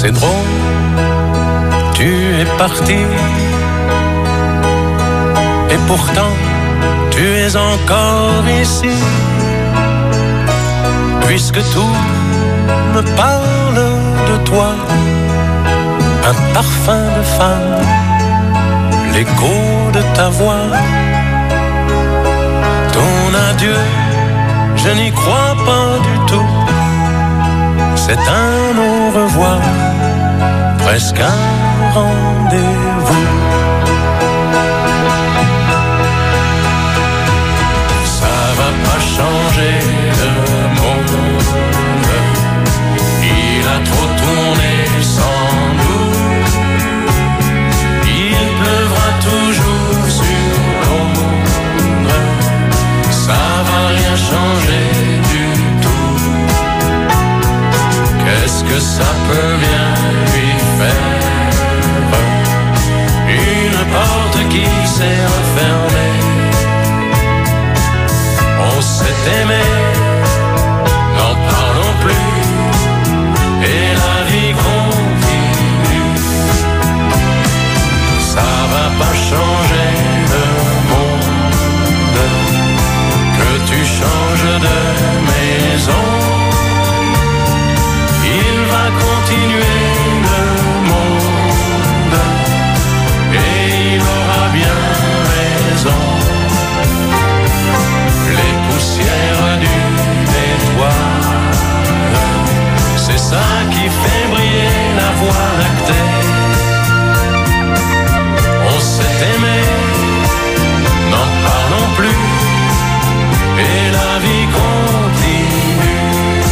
C'est drôle, tu es parti. Et pourtant, tu es encore ici. Puisque tout me parle de toi, un parfum de femme, l'écho de ta voix. Ton adieu, je n'y crois pas du tout. C'est un au revoir, presque un rendez-vous. Ça va pas changer le monde. Il a trop tourné sans nous. Il pleuvra toujours sur Londres. Ça va rien changer du tout. Qu'est-ce que ça peut bien lui faire? Une porte qui s'est refermée. On s'est aimé, n'en parlons plus. Et la vie continue. Ça va pas changer le monde. Que tu changes de maison, il va continuer le monde. Et il aura bien raison. Les poussières d'une étoile, c'est ça qui fait briller la voie lactée. On s'est aimé, n'en parlons plus. Et la vie continue.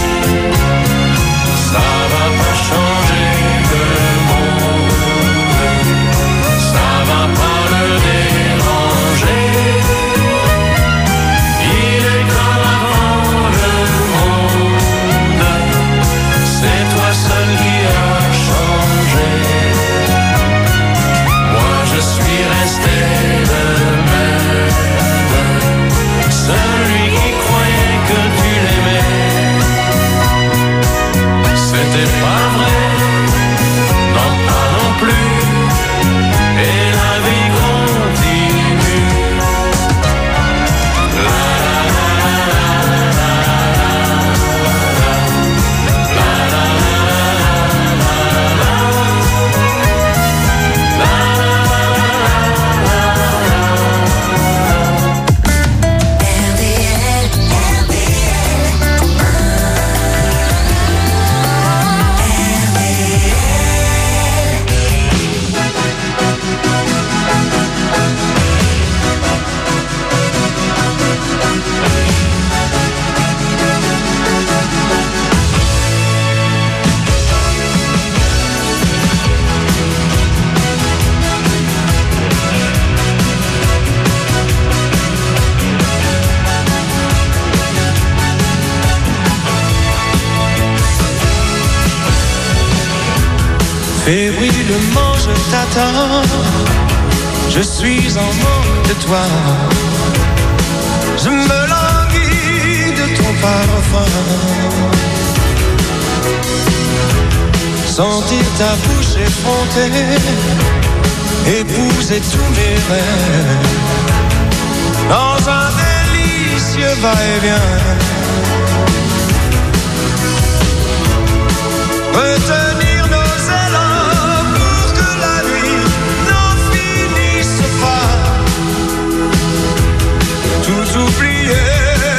Ça va pas changer le monde. Ça va pas le déranger. Il est comme avant le monde. C'est toi seul qui as changé. Moi je suis resté le même. Celui qui croyait que tu l'aimais. C'était pas vrai, n'en parlons plus. Et la vie continue. La la la la la la la Fébrilement je t'attends, je suis en manque de toi. Je me languis de ton parfum. Sentir ta bouche effrontée, épouser tous mes rêves. Dans un délicieux va-et-vient. Retenir nos élans pour que la nuit n'en finisse pas. Tout oublier.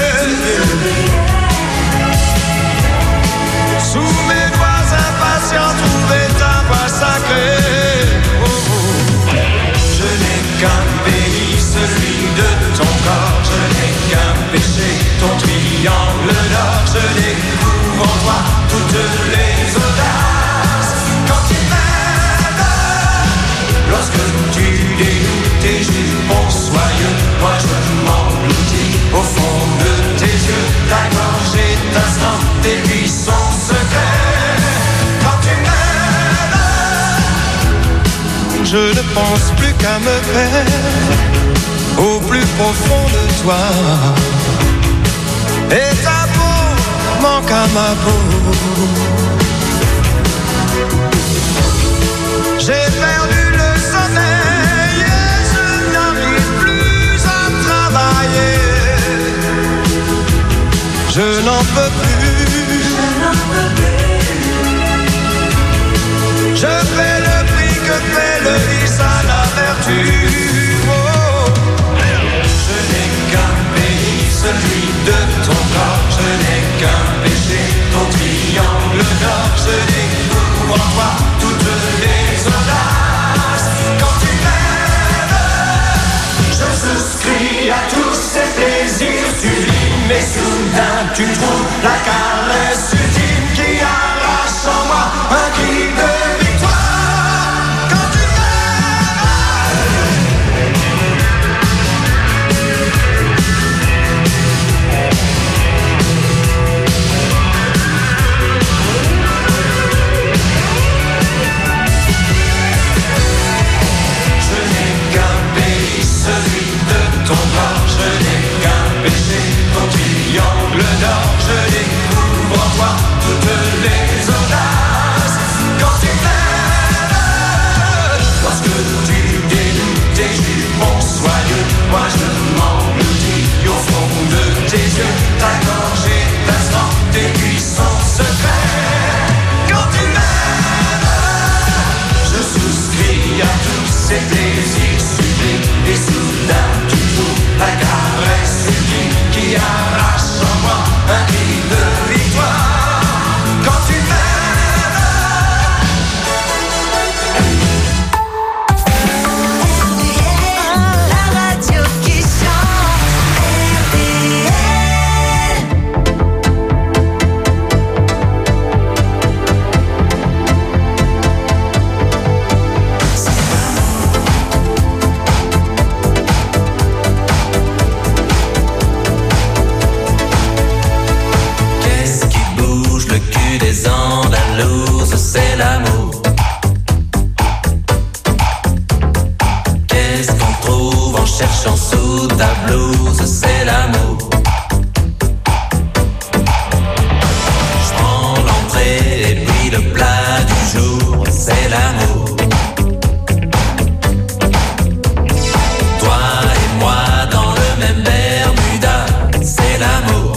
Sous mes doigts impatients, trouver ta voix sacrée. Oh, oh. Je n'ai qu'un pays, celui de ton corps. Je n'ai qu'un péché, ton triangle d'or. Je découvre en toi toutes les audaces. Quand tu m'aides, lorsque tu dénoues tes jupons soyeux, moi je m'engloutis au fond de tes yeux. Ta gorge étincelante, tes buissons secrets. Quand tu m'aides, je ne pense plus qu'à me perdre au plus profond de toi. Et ta peau manque à ma peau. Je paie le prix que paie le vice à la vertu. Oh. Je n'ai qu'un pays, celui de ton corps. Je n'ai qu'un péché, ton triangle d'or. Je découvre en toi toutes les audaces. Quand tu m'aimes, je souscris à tous ces plaisirs sublimes. Et soudain tu trouves la caresse ultime qui arrache en moi un cri de victoire. Quand tu Je n'ai qu'un pays, celui de ton corps. Je n'ai qu'un péché, ton triangle d'or. Je découvre en toi toutes les audaces. Quand tu m'aimes, lorsque tu dénoues tes jupons soyeux, moi je m'engloutis au fond de tes yeux. Ta gorge est instant, tes puissants secrets. Quand tu m'aimes, je souscris à tous ces plaisirs sublimes. Et soudain tu trouves la caresse ultime qui arrache en moi un cri de victoire. Quand tu m'aimes. La radio qui chante, RTL. Qu'est-ce qui bouge le cul des Andalouses? C'est l'amour. Qu'est-ce qu'on trouve en cherchant sous ta blouse? C'est l'amour. Je prends l'entrée et puis le plat du jour. C'est l'amour. Toi et moi dans le même Bermuda. C'est l'amour.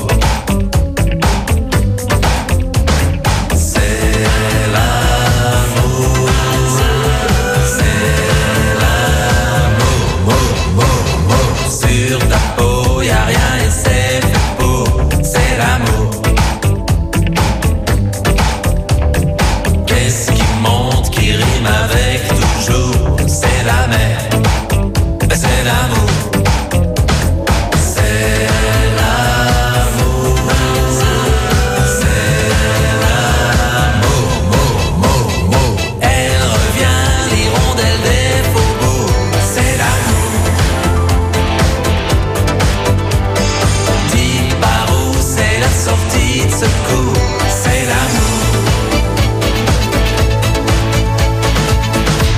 C'est l'amour. C'est l'amour. Sur ta peau y'a rien et c'est fait pour. C'est l'amour. Qu'est-ce qui monte, qui rime avec toujours? C'est la mer. C'est l'amour. C'est l'amour. C'est l'amour. Elle revient, l'hirondelle des faubourgs. C'est l'amour. Dis par où c'est la sortie de secours. C'est l'amour.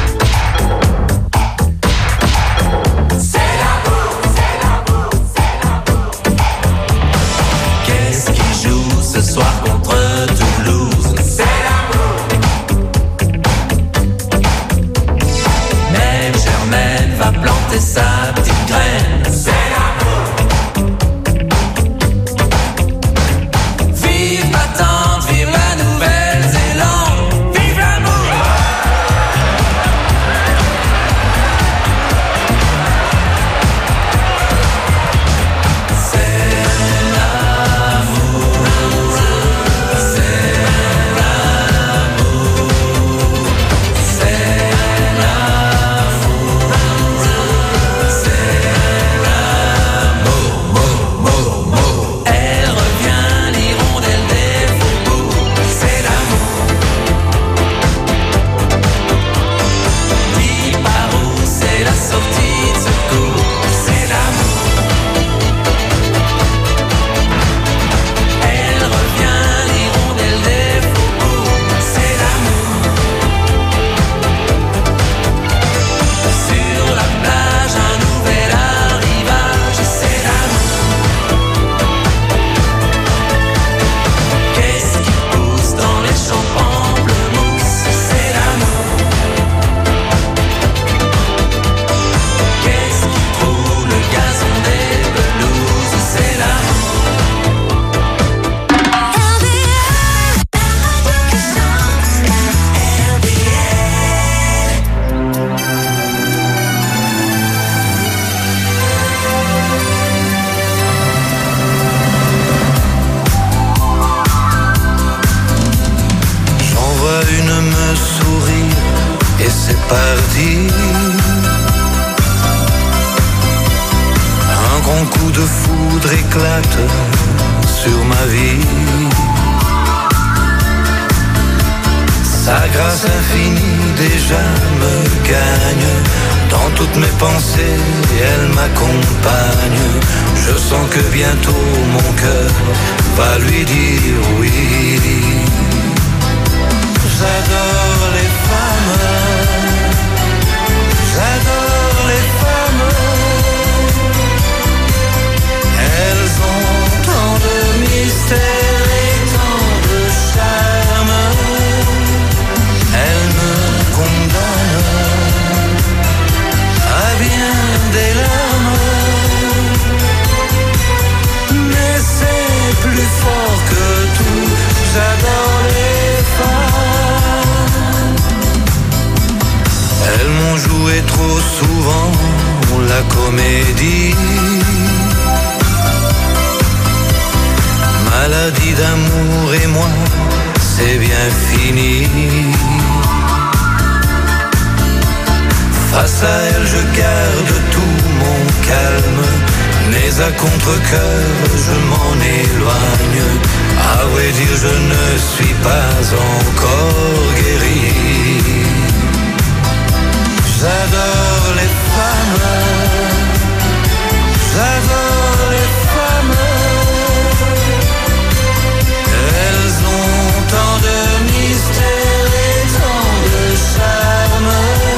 sourire et c'est parti. Un grand coup de foudre éclate sur ma vie. Sa grâce infinie déjà me gagne. Dans toutes mes pensées, elle m'accompagne. Je sens que bientôt mon cœur va lui dire oui. J'adore les femmes. J'adore les femmes. Elles ont tant de mystère et tant de charme. Elles me condamnent à bien des larmes. Mais c'est plus fort que tout. J'adore les femmes. Elles m'ont joué trop souvent la comédie. Maladie d'amour et moi, c'est bien fini. Face à elle, je garde tout mon calme. Mais à contre-cœur, je m'en éloigne. À vrai dire, je ne suis pas encore guéri. J'adore les femmes. J'adore les femmes. Elles ont tant de mystère et tant de charme.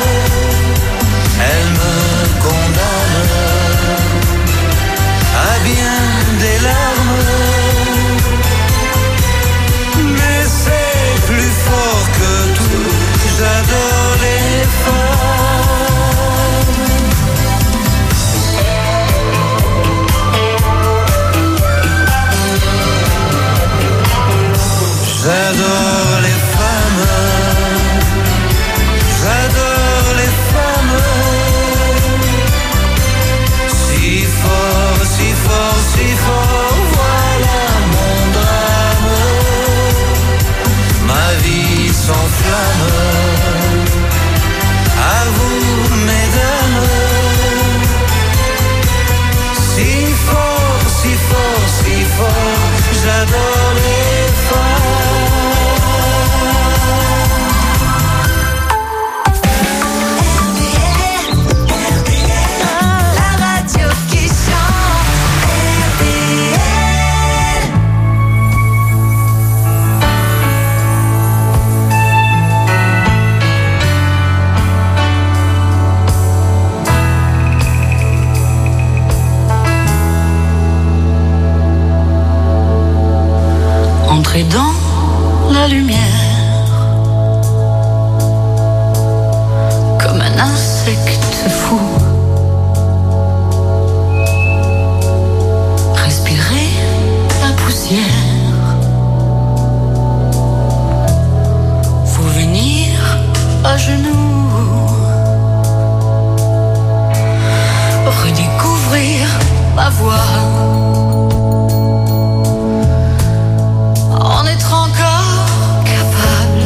Elles me condamnent à bien des larmes. Mais c'est plus fort que tout. J'adore les femmes. J'adore les femmes. J'adore les femmes. Si fort, si fort, si fort, voilà mon drame. Ma vie s'enflamme. À vous, mesdames. Si fort, si fort, si fort, j'adore les femmes. La radio qui chante, RTL. Entrer dans la lumière comme un insecte fou. Respirer la poussière. Vous venir à genoux. Redécouvrir ma voix. En être encore capable.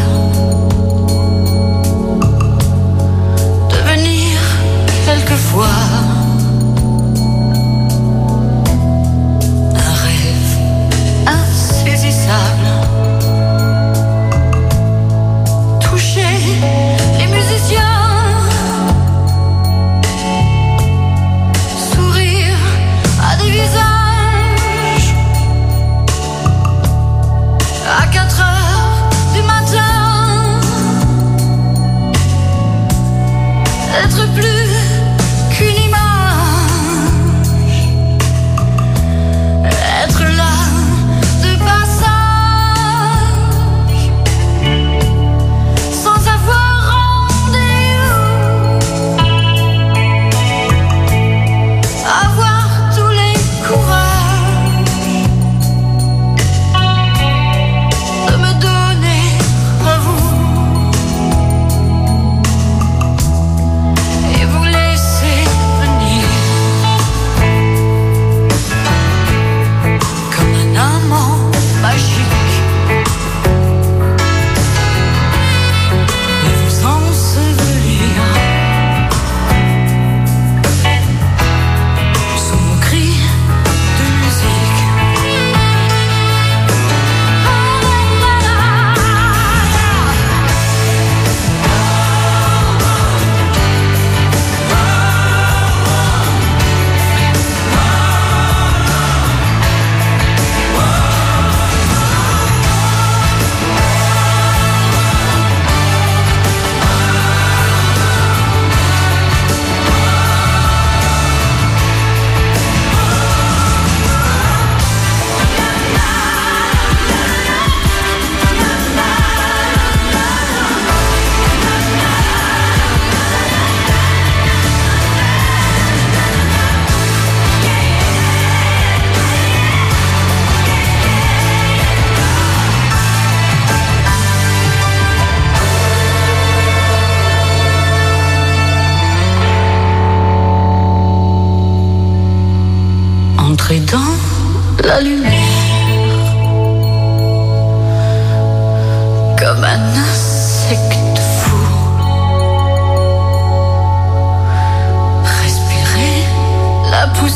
Devenir quelquefois un rêve insaisissable. Toucher les musiciens. Sourire à des visages. À 4 heures du matin. Être plus qu'une image. Être là de passage. Sans avoir rendez-vous. Avoir tous les courages de me donner à vous.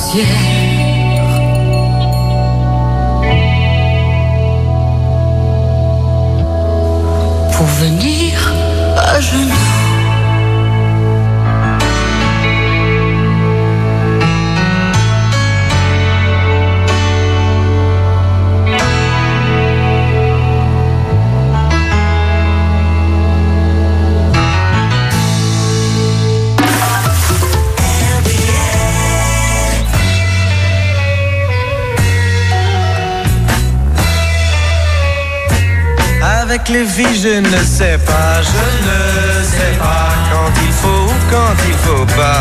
pour venir à genoux. Avec les filles, je ne sais pas, quand il faut ou quand il faut pas,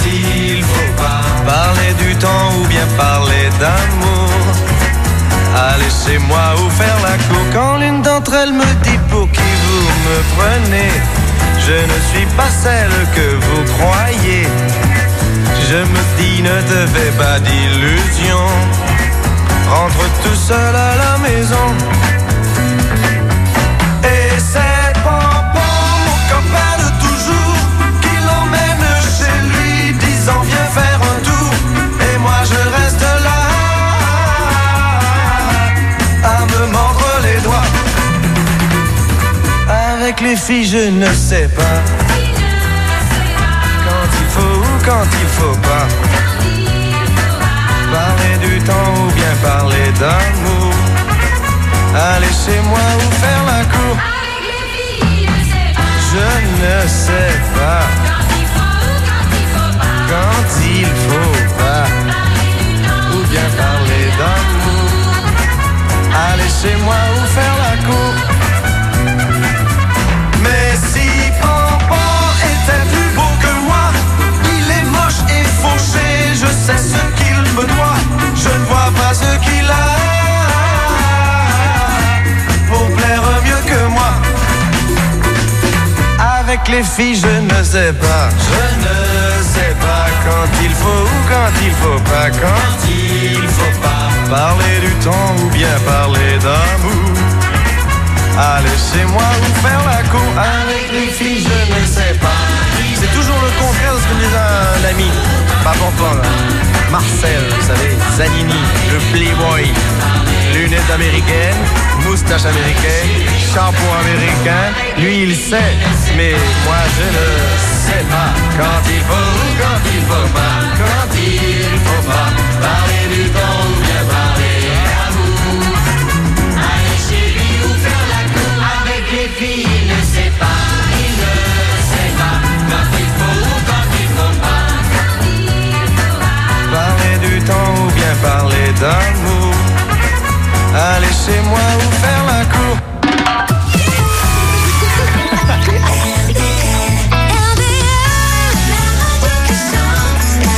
parler du temps ou bien parler d'amour, aller chez moi ou faire la cour. Quand l'une d'entre elles me dit pour qui vous me prenez, je ne suis pas celle que vous croyez. Je me dis ne te fais pas d'illusions, rentre tout seul à la maison. C'est Pampan, mon copain de toujours, qui l'emmène chez lui, disant viens faire un tour. Et moi je reste là, à me mordre les doigts. Avec les filles je ne sais pas, quand il faut ou quand il faut pas, parler du temps ou bien parler d'amour, aller chez moi ou faire la cour. Je ne sais pas, quand il faut pas, ou bien parler d'amour, aller chez moi ou faire la cour. Mais si Pampan était plus beau que moi, il est moche et fauché, je sais ce qu'il me doit, je ne vois pas ce qu'il a pour plaire mieux que moi. Avec les filles, je ne sais pas, quand il faut ou quand il faut pas, parler du temps ou bien parler d'amour, aller chez moi ou faire la cour. Avec les filles, je ne sais pas. C'est toujours le contraire de ce que me disait un ami, pas Pampan, là. Marcel, vous savez, Zanini, le playboy, lunettes américaines, moustache américaine, shampoing américain. Lui il sait, mais moi je ne sais pas. Quand il faut ou quand il faut pas, quand il faut pas, parler du temps ou bien parler d'amour, aller chez lui ou faire la cour. Avec les filles il ne sait pas, il ne sait pas, quand il faut ou quand il faut pas, parler du temps ou bien parler d'amour, aller chez moi ou faire la cour. RDL, la radio qui chante.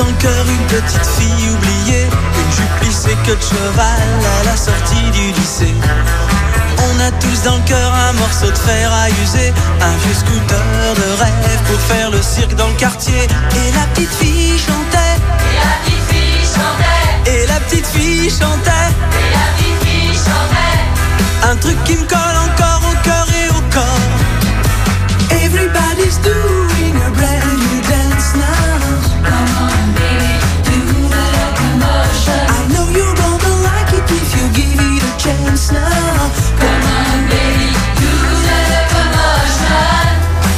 le cœur une petite fille oubliée, une jupe plissée que de cheval à la sortie du lycée. On a tous dans le cœur un morceau de fer à user, un vieux scooter de rêve pour faire le cirque dans le quartier. Et la petite fille chantait, Et la petite fille chantait, et la petite fille chantait, et la petite fille chantait. un truc qui me colle encore au cœur et au corps. Everybody's doing a brand new dance now. Come on baby, do the locomotion. I know you're gonna like it if you give it a chance now. Come on baby, do the locomotion.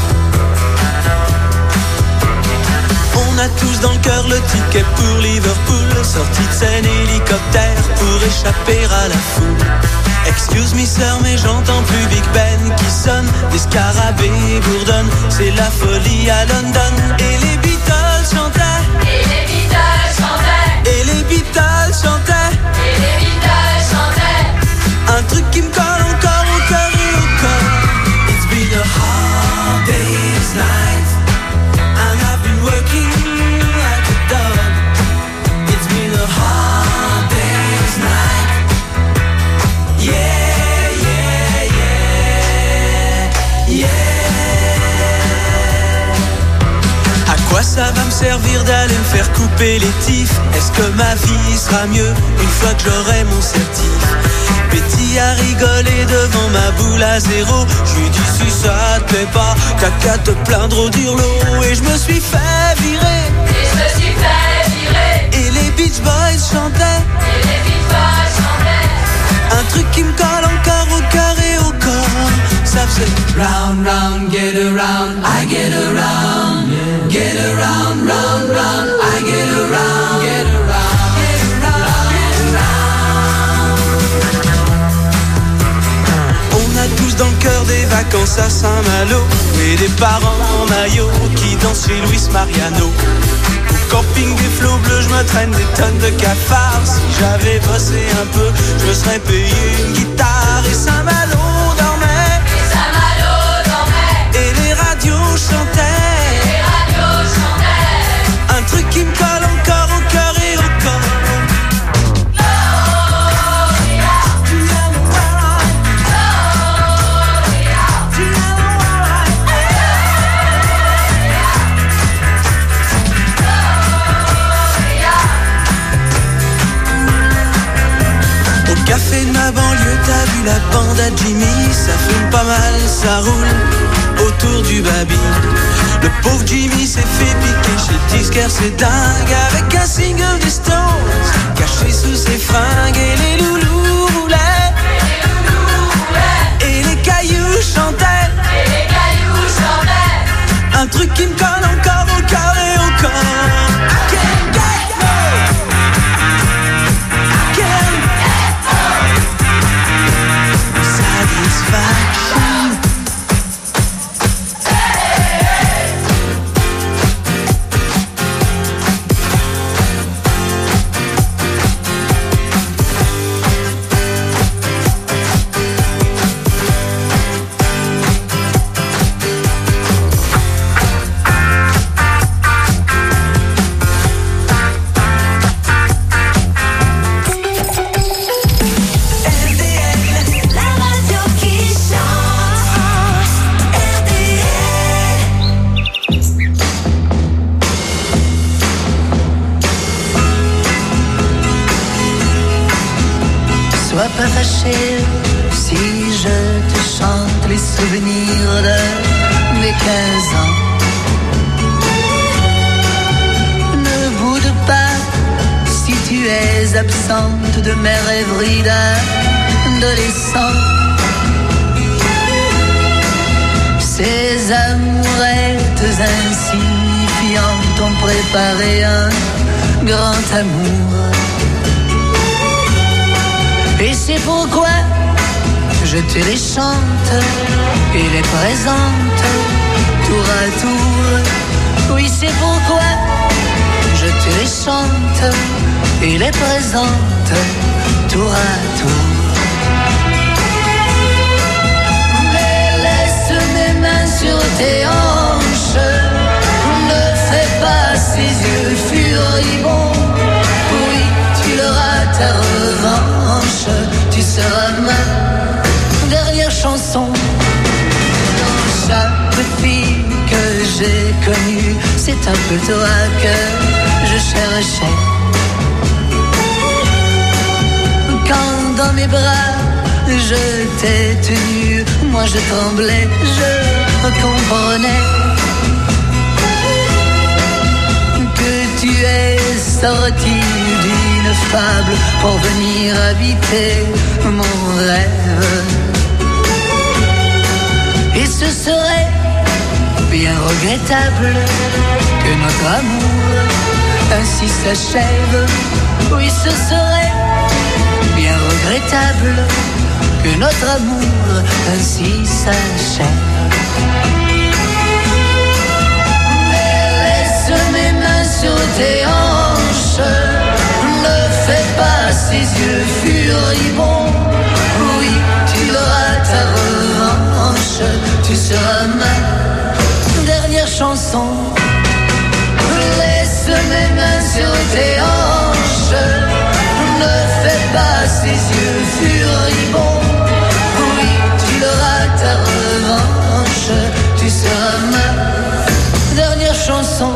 On a tous dans le cœur le ticket pour Liverpool, sortie de scène hélicoptère pour échapper à la foule. Excuse me sœur, mais j'entends plus Big Ben qui sonne, des scarabées bourdonnent, c'est la folie à London. Et les Beatles chantaient, Et les Beatles chantaient, et les Beatles chantaient, et les Beatles chantaient. un truc qui me colle encore au cœur et au corps. It's been a hard day's night, and I've been working like a dog. It's been a hard day's night. Yeah, yeah, yeah, yeah. À quoi ça va me servir d'aller me faire couper les tifs? Est-ce que ma vie sera mieux une fois que j'aurai mon certif? Betty a rigolé devant ma boule à zéro. Je lui dis si ça te plaît pas, t'as qu'à te plaindre au dirlo. Et je me suis fait virer, Et je me suis fait virer, et les Beach Boys chantaient, et les Beatles chantaient. un truc qui me colle encore au cœur et au corps. Ça faisait round, round, get around, I get around, get around, round, round, I get around, get around, get around, get around. On a tous dans le cœur des vacances à Saint-Malo et des parents en maillot qui dansent chez Luis Mariano. Au camping des flots bleus, je me traîne des tonnes de cafards. Si j'avais bossé un peu, je me serais payé une guitare. Et Saint-Malo dormait, Et Saint-Malo dormait, et les radios chantaient, et les radios chantaient. un truc qui me colle encore au cœur et au corps. Au café de ma banlieue, t'as vu la bande à Jimmy, ça fume pas mal, ça roule autour du baby. Le pauvre Jimmy s'est fait piquer chez le disquaire, c'est dingue, avec un single des Stones caché sous ses fringues. Et les loulous roulaient, et les cailloux chantaient, Et les cailloux chantaient. un truc qui me colle encore au cœur et au corps. I can't get no, I can't get no satisfaction. La radio qui chante, RTL. Sois pas fâché si je te chante les souvenirs de mes 15 ans. Ne boude pas si tu es absente de mes rêveries d'adolescent. Ces amourettes insignifiantes ont préparé un grand amour. Et c'est pourquoi je te les chante et les présente tour à tour. Oui, c'est pourquoi je te les chante et les présente tour à tour. Mais laisse mes mains sur tes hanches, ne fais pas ces yeux furieux. c'est un peu toi que je cherchais. Quand dans mes bras je t'ai tenu, moi je tremblais, je comprenais que tu es sorti d'une fable pour venir habiter mon rêve. Et ce serait bien regrettable que notre amour ainsi s'achève. Oui, ce serait bien regrettable que notre amour ainsi s'achève. Mais laisse mes mains sur tes hanches, ne fais pas ces yeux furibonds. Oui, tu auras ta revanche, tu seras ma dernière chanson. Laisse mes mains sur tes hanches, ne fais pas ces yeux furibonds. Oui, tu auras ta revanche, tu seras ma dernière chanson.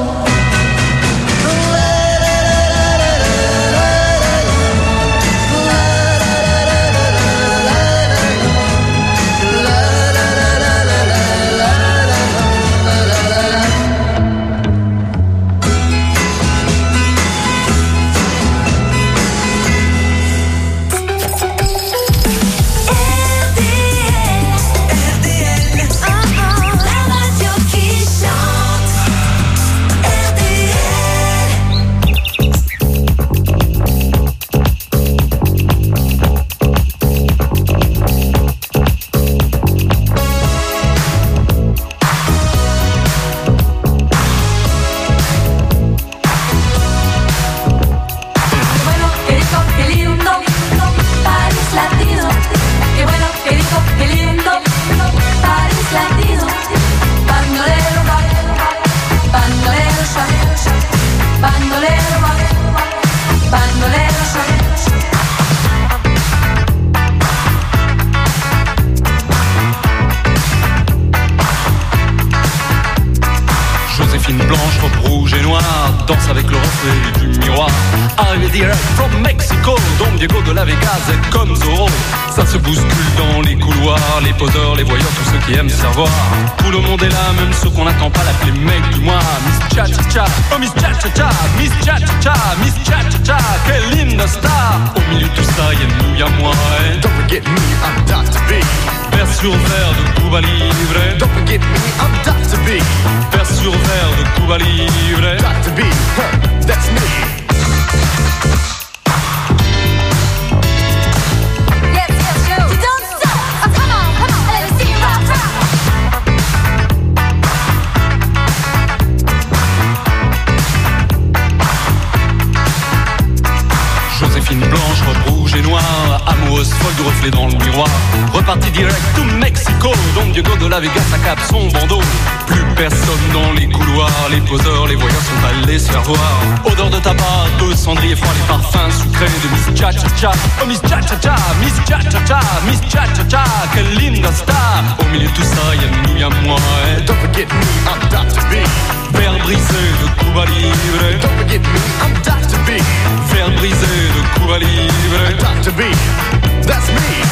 Danse avec le reflet du miroir. Arrivé direct from Mexico, Don Diego de la Vegas est comme Zorro. Ça se bouscule dans les couloirs, les poseurs, les voyeurs, tous ceux qui aiment se faire voir. Tout le monde est là, même ceux qu'on n'attend pas l'appeler mec du mois. Miss Cha-Cha-Cha, oh Miss Cha-Cha-Cha, Miss Cha-Cha-Cha, Miss Cha-Cha-Cha, quelle linda star. Au milieu de tout ça, y'a nous, y'a moi. Don't forget me, I'm Dr. B. Vers sur verre de Cuba Libre. Don't forget me, I'm Dr. B. Vers sur verre de Cuba Libre. Dr. B, that's me. Blanche, robe rouge et noire, amoureuse folle du reflet dans le miroir. Reparti direct to Mexico, Don Diego de la Vegas accable son bandeau. Plus personne dans les couloirs, les poseurs, les voyeurs sont allés se faire voir. Odeur de tabac, de cendrier froid, les parfums sucrés de Miss Cha-Cha-Cha. Oh Miss Cha-Cha-Cha, Miss Cha-Cha-Cha, Miss Cha-Cha-Cha, quelle linda star. Au milieu de tout ça, y'a nous, y'a moi. Don't forget me, I'm Dr. B. Verre brisé de Cuba Libre. Don't forget me, I'm Dr. B. Verre brisé de Cuba Libre. Dr. B, that's me.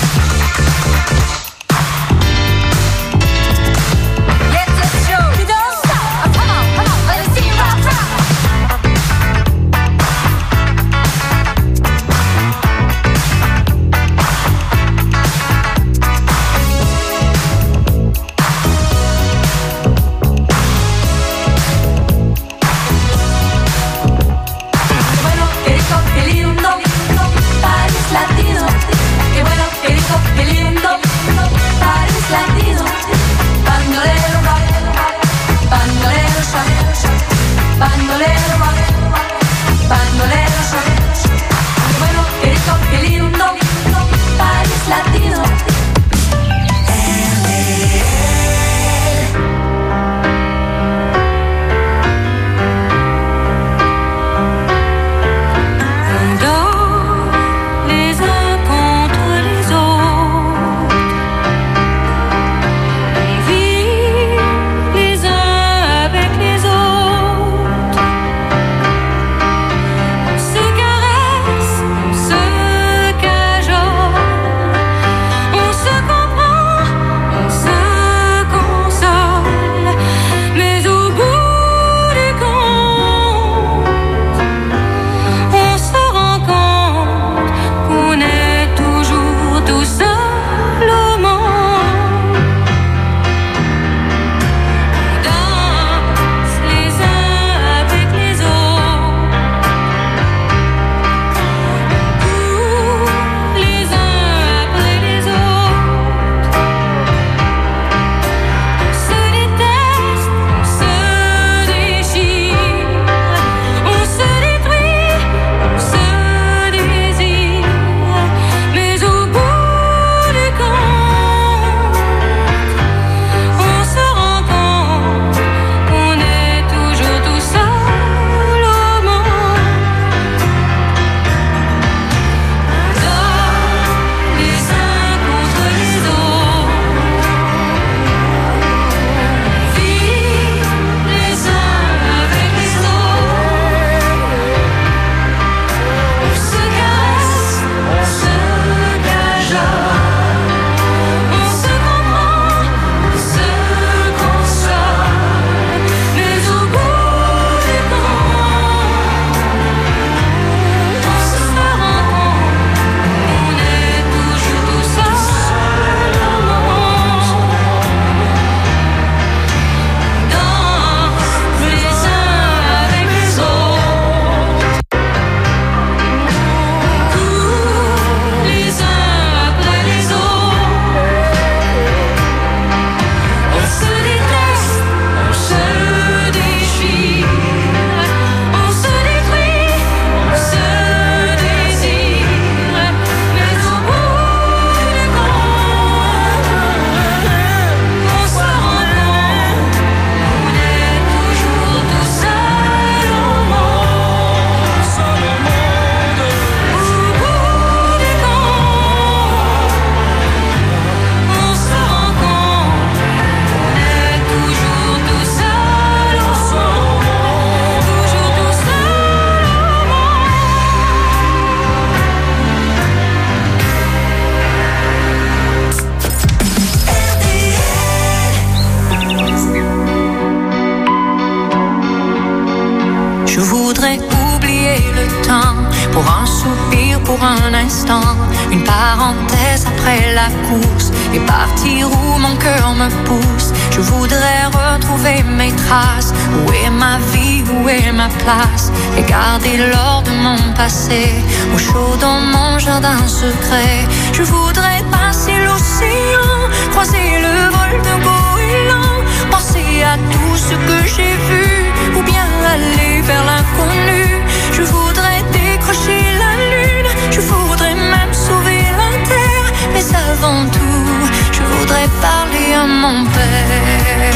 pour un soupir, pour un instant, une parenthèse après la course, et partir où mon cœur me pousse. Je voudrais retrouver mes traces. Où est ma vie, où est ma place? Et garder l'or de mon passé au chaud dans mon jardin secret. Je voudrais passer l'océan, croiser le vol de goéland, penser à tout ce que j'ai vu, ou bien aller vers l'inconnu. Je voudrais décrocher la lune, je voudrais même sauver la terre, mais avant tout, je voudrais parler à mon père.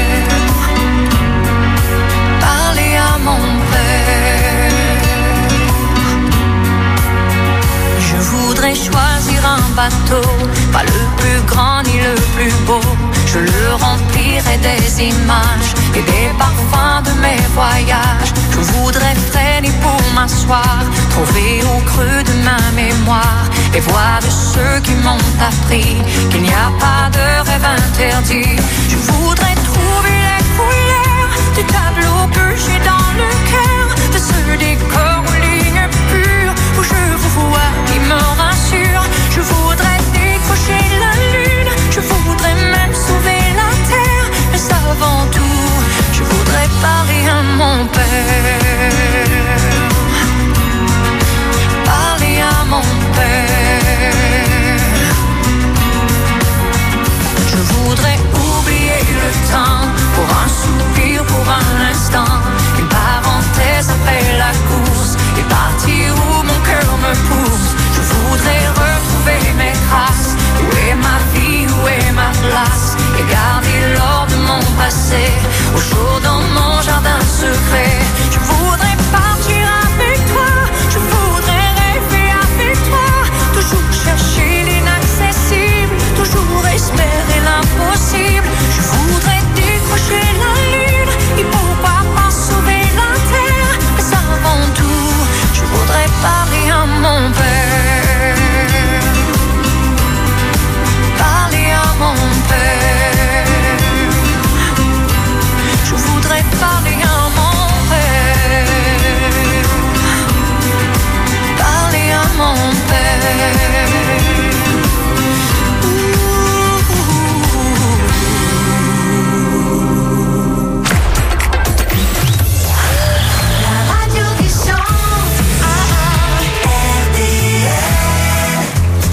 Parler à mon père. Je voudrais choisir un bateau, pas le plus grand ni le plus beau. Je le remplirai des images et des parfums de mes voyages. Je voudrais freiner pour m'asseoir, trouver au creux de ma mémoire et voir de ceux qui m'ont appris qu'il n'y a pas de rêve interdit. Je voudrais trouver les couleurs du tableau que j'ai dans le cœur, de ce décor aux lignes pures où je vous vois qui me rassure. Je voudrais décrocher la lune, je voudrais même sauver la terre, mais avant tout, je voudrais parler à mon père. Parler à mon père. Je voudrais oublier le temps, pour un soupir, pour un instant, une parenthèse après la course, et partir où mon cœur me pousse. Je voudrais retrouver mes traces. Où est ma vie, où est ma place? Et garder l'or de mon passé au chaud dans mon jardin secret. Je voudrais partir avec toi, je voudrais rêver avec toi, toujours chercher l'inaccessible, toujours espérer l'impossible. Je voudrais décrocher la lune et pourquoi pas sauver la terre, mais avant tout, je voudrais parler à mon père. Parler à mon père. Je voudrais parler à mon père. Parler à mon père. La radio qui chante, RDL.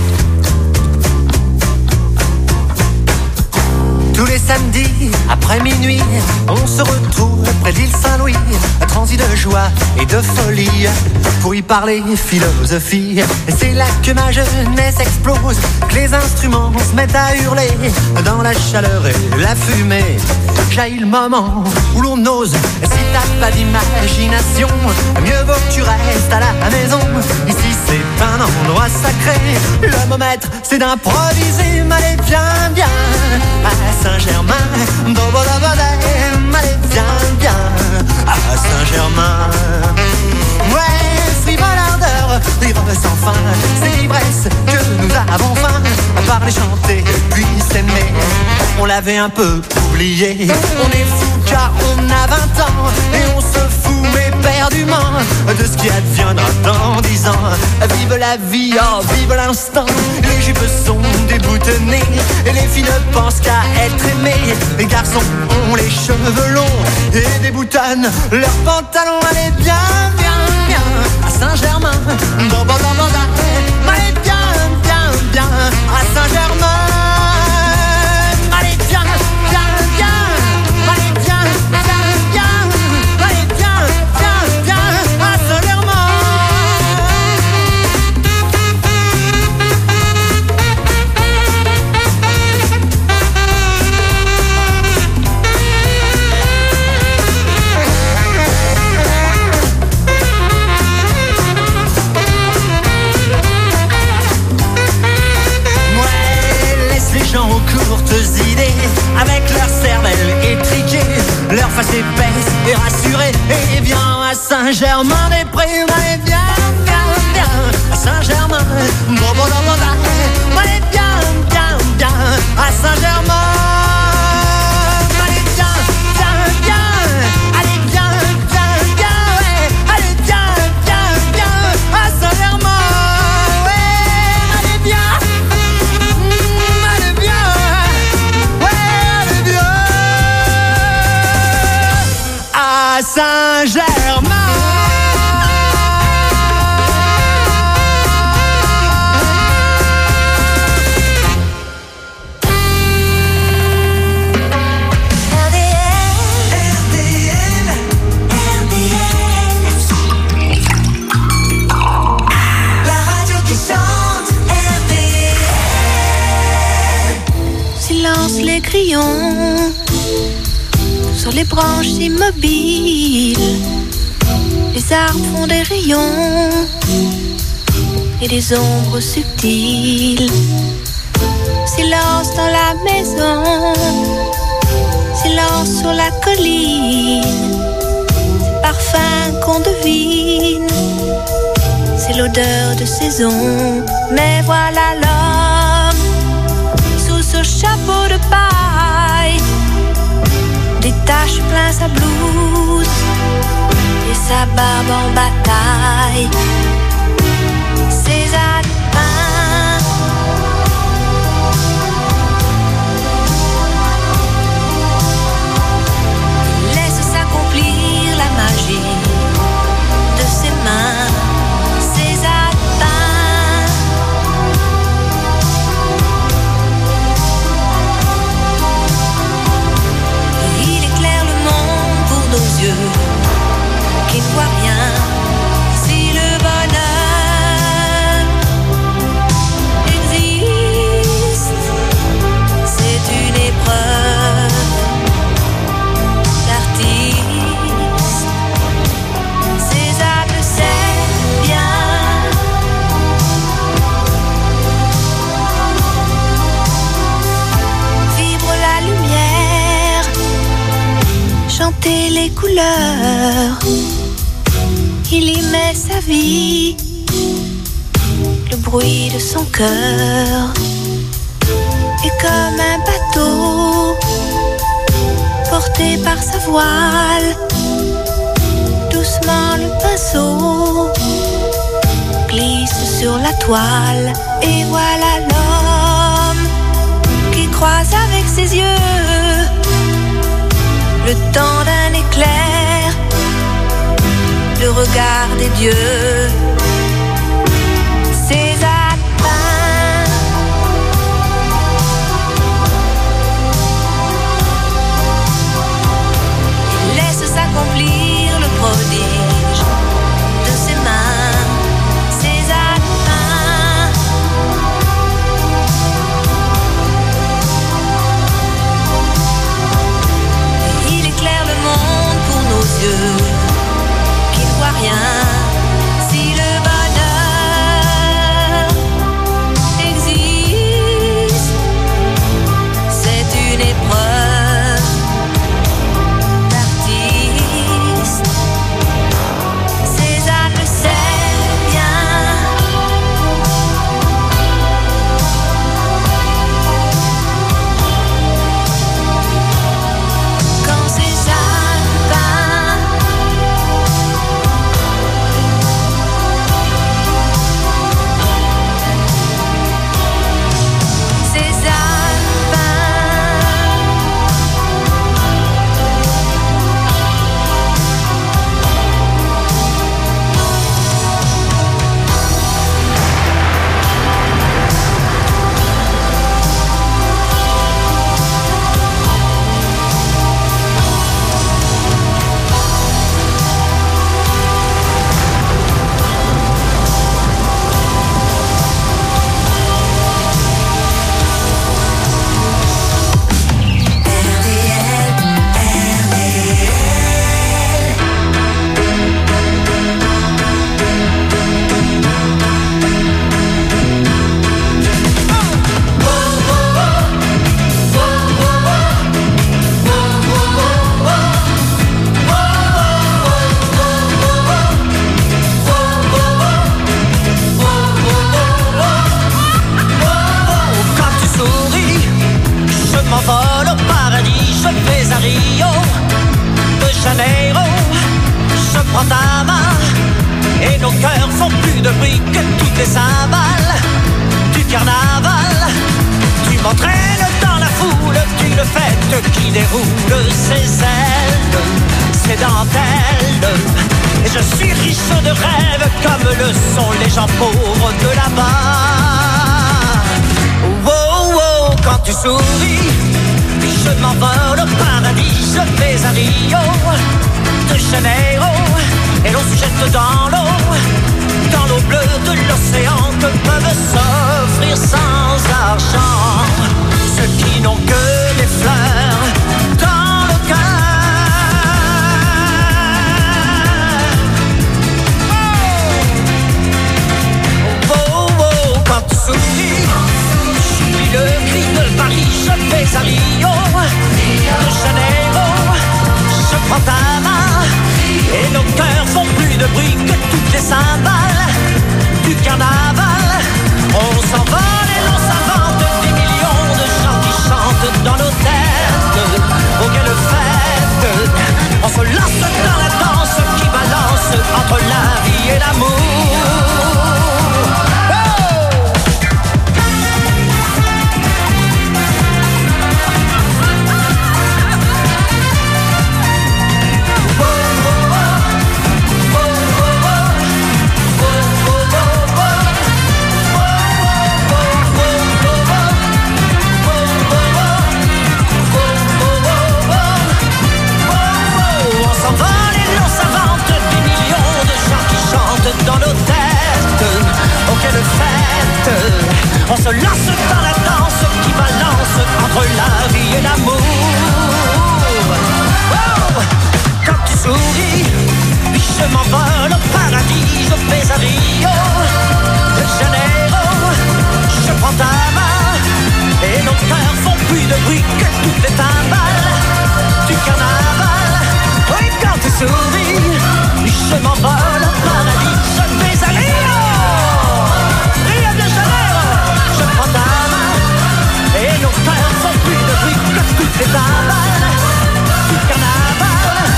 Tous les samedis, après minuit, on se retrouve près de l'île Saint-Louis, un transit de joie et de folie, pour y parler philosophie. Et c'est là que ma jeunesse explose, que les instruments se mettent à hurler, dans la chaleur et la fumée. Jaillit le moment où l'on ose, si t'as pas d'imagination, mieux vaut que tu restes à la maison. Ici c'est un endroit sacré, le mot maître c'est d'improviser. Allez viens, viens à Saint-Germain, allez viens, viens à Saint-Germain. Ouais, frivole ardeur, rire sans fin, c'est l'ivresse que nous avons faim, à parler, chanter, puis s'aimer. On l'avait un peu oublié, on est fou car on a 20 ans, et on se fout éperdument de ce qui adviendra dans 10 ans. Vive la vie, oh vive l'instant, les jupes sont déboutonnées, et les filles ne pensent qu'à être aimées. Les garçons ont les cheveux longs et déboutonnent leurs pantalons. Allez bien, bien, bien à Saint-Germain, allez bien, bien, bien à Saint-Germain. Allez bien, bien, bien, allez bien, bien, bien, allez bien, bien, bien à Saint-Germain. Gens aux courtes idées, avec leur cervelle étriquée, leur face épaisse et rassurée. Et viens à Saint-Germain-des-Prés, allez viens, viens, viens à Saint-Germain, allez viens, viens, viens à Saint-Germain. Allez viens, viens, viens, allez viens, viens, viens, ouais. Allez viens, viens, viens à dansent les grillons sur les branches immobiles. Les arbres font des rayons et des ombres subtiles. Silence dans la maison, silence sur la colline. C'est parfum qu'on devine, c'est l'odeur de saison. Mais voilà l'homme sous ce chapeau de paille, des taches plein sa blouse et sa barbe en bataille. Ses alpins laisse s'accomplir la magie de ses mains. Ses alpins il éclaire le monde pour nos yeux qui ne voient rien. Si le bonheur existe, c'est une épreuve d'artiste. César le sait bien. Vibre la lumière, chanter les couleurs. Il y met sa vie, le bruit de son cœur. Et comme un bateau porté par sa voile, doucement le pinceau glisse sur la toile. Et voilà l'homme qui croise avec ses yeux le temps d'un éclair, le regard des dieux. Ses alpins laisse s'accomplir le prodige de ses mains. Ses alpins il éclaire le monde pour nos yeux qui ne voient rien. Si le bonheur existe, c'est une épreuve d'artiste. César le sait bien. Quand ces alpins ces Quand tu souris, je m'envole au paradis. Je vais à Rio de Janeiro. Je prends ta main et nos cœurs font plus de bruit que toutes les cymbales du carnaval. Tu m'entraînes dans la foule d'une fête qui déroule ses ailes, ses dentelles. Et je suis riche de rêves comme le sont les gens pauvres de là-bas. Wow, wow, quand tu souris, je m'envole au paradis. Je vais à Rio de Janeiro et l'on se jette dans l'eau bleue de l'océan que peuvent s'offrir sans argent ceux qui n'ont que se lance dans la danse qui balance entre la vie et l'amour. Oh, quand tu souris, je m'envole au paradis, je vais à Rio de Janeiro. Je prends ta main et nos cœurs font plus de bruit que toutes les timbales du carnaval. Oui, quand tu souris, je m'envole au paradis, je vais à Rio de Janeiro. Je prends ta main et nos cœurs font plus de bruit que toutes les timbales du carnaval.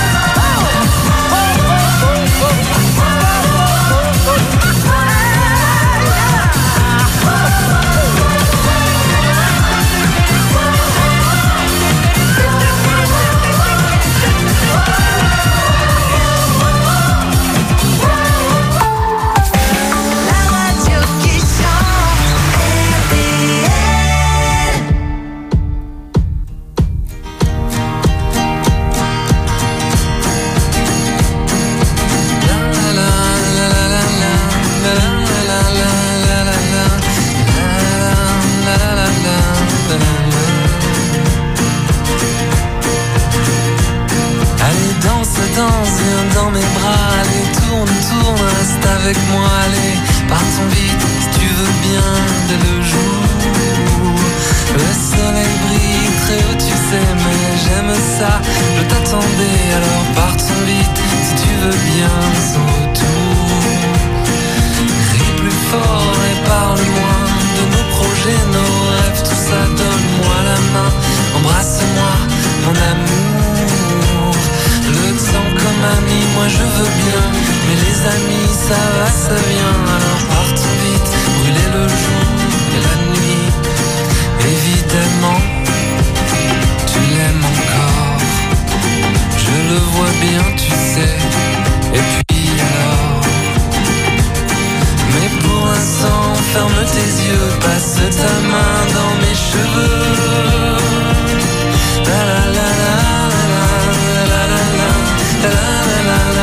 Avec moi, allez, partons vite, si tu veux bien, dès le jour. Le soleil brille très haut, tu sais, mais j'aime ça, je t'attendais, alors partons vite, si tu veux bien, sans retour. Ris plus fort et parle-moi de nos projets, nos rêves, tout ça, donne-moi la main, embrasse-moi, mon amour. Le temps comme ami, moi je veux bien, mais les amis ça va, ça vient, alors partons vite, brûler le jour et la nuit. Évidemment, tu l'aimes encore, je le vois bien, tu sais, et puis alors. Mais pour l'instant, ferme tes yeux, passe ta main dans mes cheveux. La la la la la la la la la la la.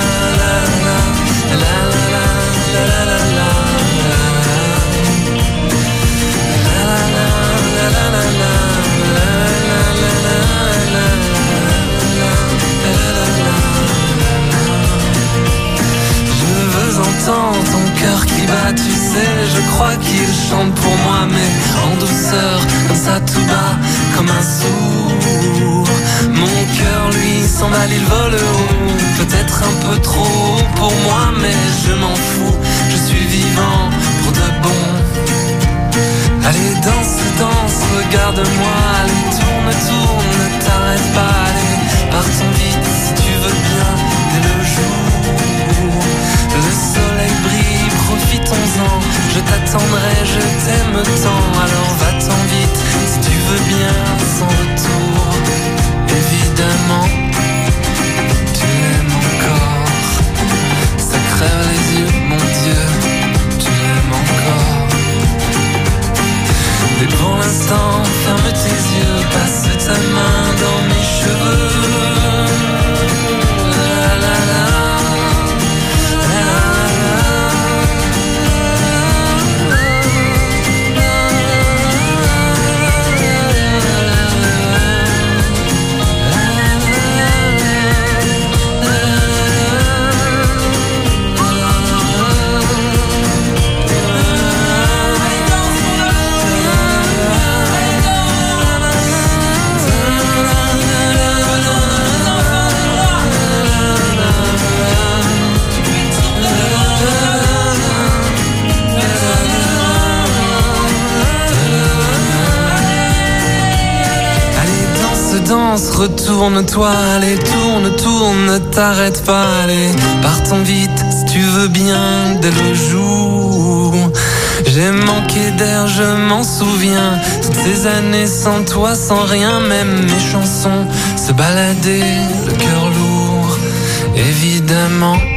Entends ton cœur qui bat, tu sais, je crois qu'il chante pour moi, mais en douceur, comme ça tout bas, comme un sourd. Mon cœur lui s'emballe, il vole haut, peut-être un peu trop haut pour moi, mais je m'en fous, je suis vivant pour de bon. Allez danse, danse, regarde-moi, allez tourne, tourne, ne t'arrête pas, allez partons vite si tu veux bien, dès le jour. Le soleil brille, profitons-en, je t'attendrai, je t'aime tant, alors va-t'en vite, si tu veux bien, sans retour. Évidemment, tu l'aimes encore, ça crève les yeux, mon Dieu, tu l'aimes encore. Mais pour l'instant, ferme tes yeux, passe ta main dans mes cheveux. La la la. Danse, retourne-toi, allez, tourne, tourne, ne t'arrête pas, allez, partons vite, si tu veux bien, dès le jour. J'ai manqué d'air, je m'en souviens, toutes ces années sans toi, sans rien, même mes chansons se baladaient, le cœur lourd, évidemment.